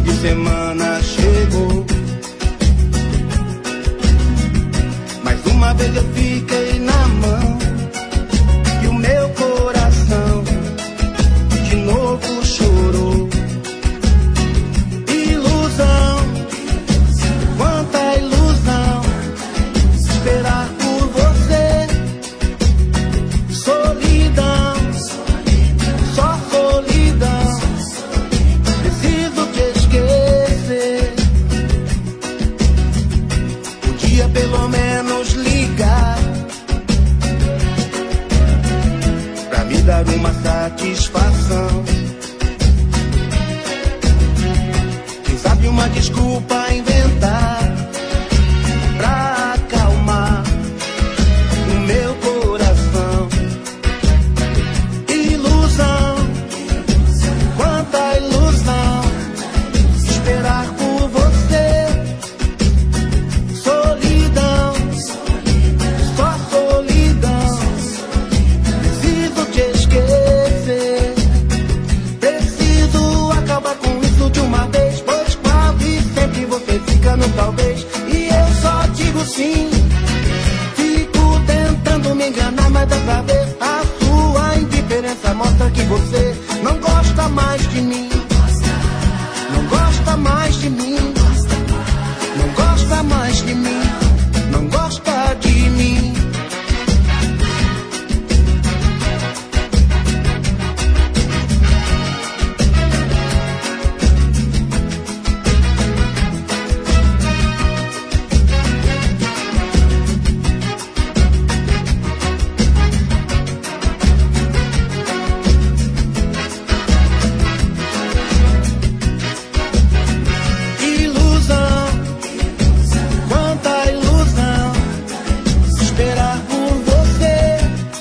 de semana chegou. Mais uma vez eu fiquei na mão e o meu coração de novo chorou. Ilusão, quanta ilusão, esperar por você. Solidão, só solidão, preciso te esquecer. Podia pelo menos ligar pra me dar uma satisfação. Quem sabe uma desculpa inventar pra acalmar o meu coração. Ilusão, quanta ilusão, esperar por você. Solidão, só solidão, preciso te esquecer. Preciso acabar com isso de uma vez, pois quase sempre você fica no talvez. E eu só digo sim. Fico tentando me enganar, mas dessa vez a sua indiferença mostra que você não gosta mais de mim. Não gosta mais de mim. Não gosta mais de mim. Não gosta de mim. Ilusão, quanta ilusão, esperar por você.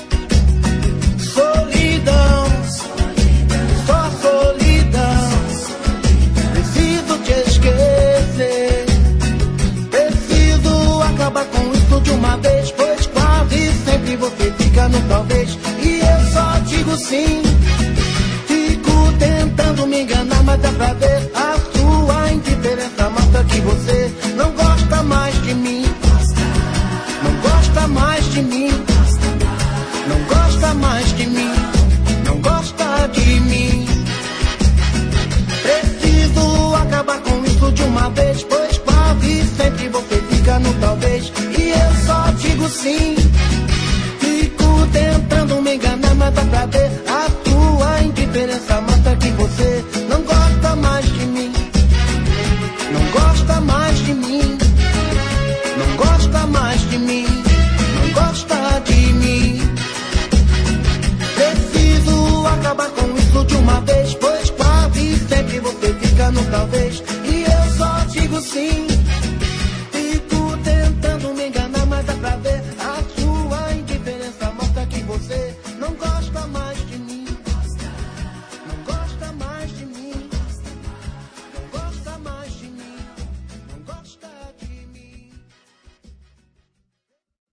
Solidão, só solidão, preciso te esquecer. Preciso acabar com isso de uma vez, pois quase sempre você fica no talvez. E eu só digo sim. Fico tentando me enganar, mas dá pra ver a sua indiferença mostra que você não gosta mais de mim. Não gosta mais de mim. Não gosta mais de mim. Não gosta de mim. Preciso acabar com isso de uma vez, pois quase sempre você fica no talvez. E eu só digo sim. Fico tentando me enganar, mas dá pra ver a sua indiferença mostra que você não gosta mais de mim. Não gosta mais de mim. Não gosta mais de mim. Não gosta de mim. Preciso acabar com isso de uma vez, pois quase sempre você fica no talvez. E eu só digo sim.